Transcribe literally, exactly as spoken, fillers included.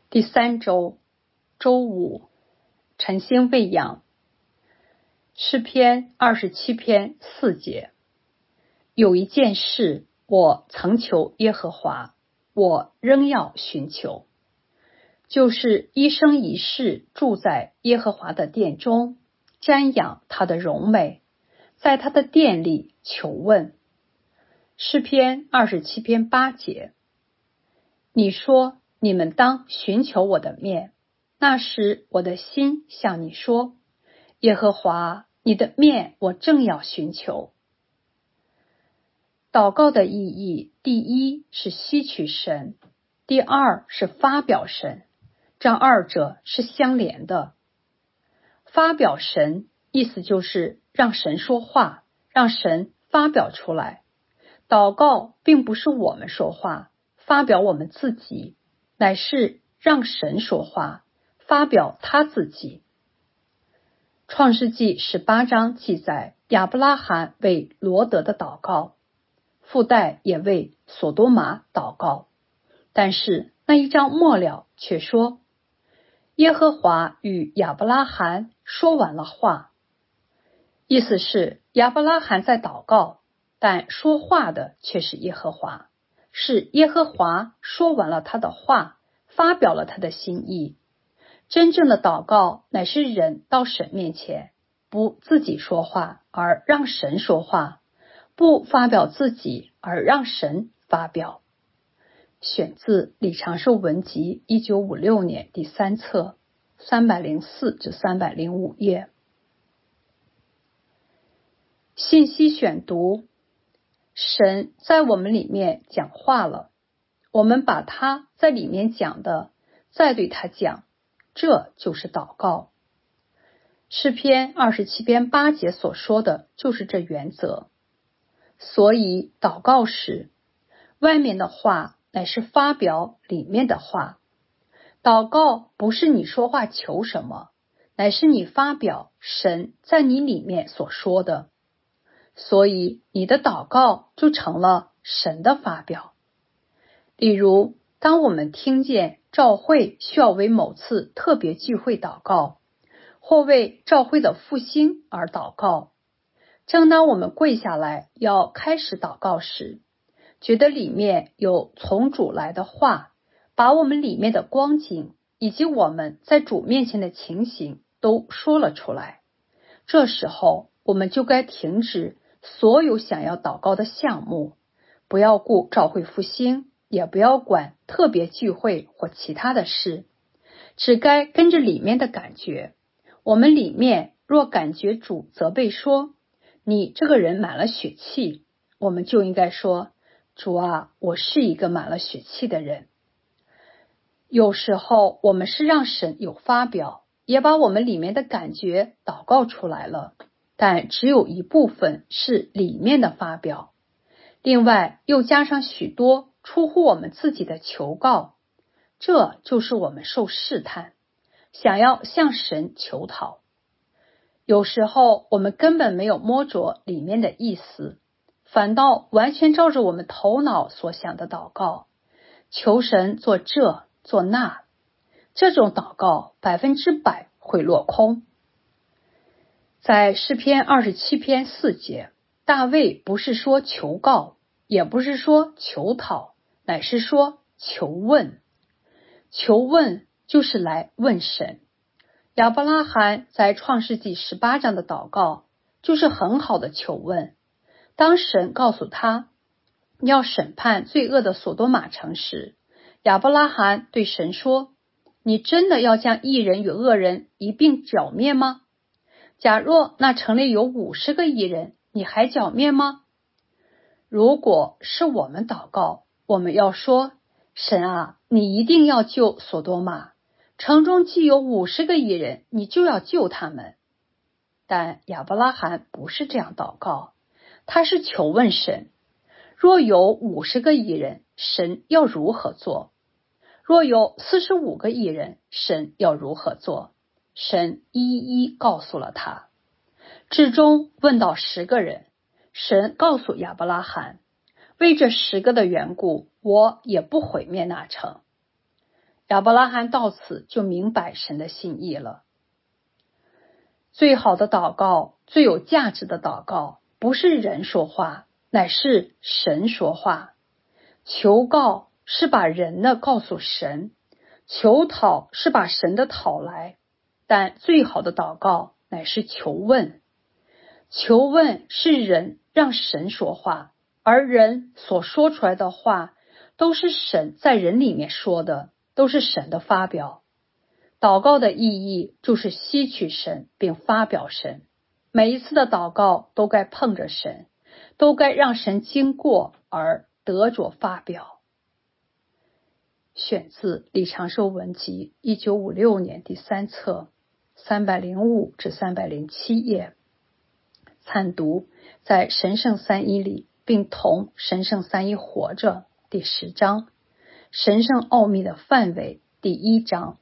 第三周周五，晨星喂养。诗篇二十七篇四节，有一件事我曾求耶和华，我仍要寻求，就是一生一世住在耶和华的殿中，瞻仰他的荣美，在他的殿里求问。诗篇二十七篇八节，你说你们当寻求我的面，那时我的心向你说，耶和华，你的面我正要寻求。祷告的意义，第一是吸取神，第二是发表神，这二者是相连的。发表神意思就是让神说话，让神发表出来。祷告并不是我们说话，发表我们自己，乃是让神说话，发表他自己。创世纪十八章记载亚伯拉罕为罗得的祷告，附带也为所多玛祷告，但是那一章末了却说，耶和华与亚伯拉罕说完了话。意思是亚伯拉罕在祷告，但说话的却是耶和华，是耶和华说完了他的话，发表了他的心意。真正的祷告乃是人到神面前，不自己说话，而让神说话，不发表自己，而让神发表。选自李长寿文集一九五六年第三册三百零四至三百零五页。信息选读，神在我们里面讲话了，我们把他在里面讲的再对他讲，这就是祷告。诗篇二十七篇八节所说的就是这原则。所以祷告时，外面的话乃是发表里面的话。祷告不是你说话求什么，乃是你发表神在你里面所说的。所以你的祷告就成了神的发表。例如，当我们听见教会需要为某次特别聚会祷告，或为教会的复兴而祷告，正当我们跪下来要开始祷告时，觉得里面有从主来的话，把我们里面的光景以及我们在主面前的情形都说了出来。这时候我们就该停止所有想要祷告的项目，不要顾教会复兴，也不要管特别聚会或其他的事，只该跟着里面的感觉。我们里面若感觉主责备说，你这个人满了血气，我们就应该说，主啊，我是一个满了血气的人。有时候我们是让神有发表，也把我们里面的感觉祷告出来了，但只有一部分是里面的发表，另外又加上许多出乎我们自己的求告，这就是我们受试探，想要向神求讨。有时候我们根本没有摸着里面的意思，反倒完全照着我们头脑所想的祷告，求神做这做那，这种祷告百分之百会落空。在诗篇二十七篇四节，大卫不是说求告，也不是说求讨，乃是说求问。求问就是来问神。亚伯拉罕在创世纪十八章的祷告就是很好的求问。当神告诉他要审判罪恶的所多玛城时，亚伯拉罕对神说，你真的要将义人与恶人一并剿灭吗？假若那城里有五十个义人，你还剿灭吗？如果是我们祷告，我们要说，神啊，你一定要救所多玛，城中既有五十个义人，你就要救他们。但亚伯拉罕不是这样祷告，他是求问神，若有五十个义人，神要如何做？若有四十五个义人，神要如何做？神一一告诉了他。至终问到十个人，神告诉亚伯拉罕，为这十个的缘故，我也不毁灭那城。 亚伯拉罕到此就明白神的心意了。最好的祷告，最有价值的祷告，不是人说话，乃是神说话。求告是把人的告诉神，求讨是把神的讨来，但最好的祷告乃是求问。求问是人让神说话，而人所说出来的话都是神在人里面说的，都是神的发表。祷告的意义就是吸取神并发表神，每一次的祷告都该碰着神，都该让神经过而得着发表。选自李长寿文集一九五六年第三册三百零五至三百零七页，参读在神圣三一里并同神圣三一活着第十章，神圣奥秘的范围第一章。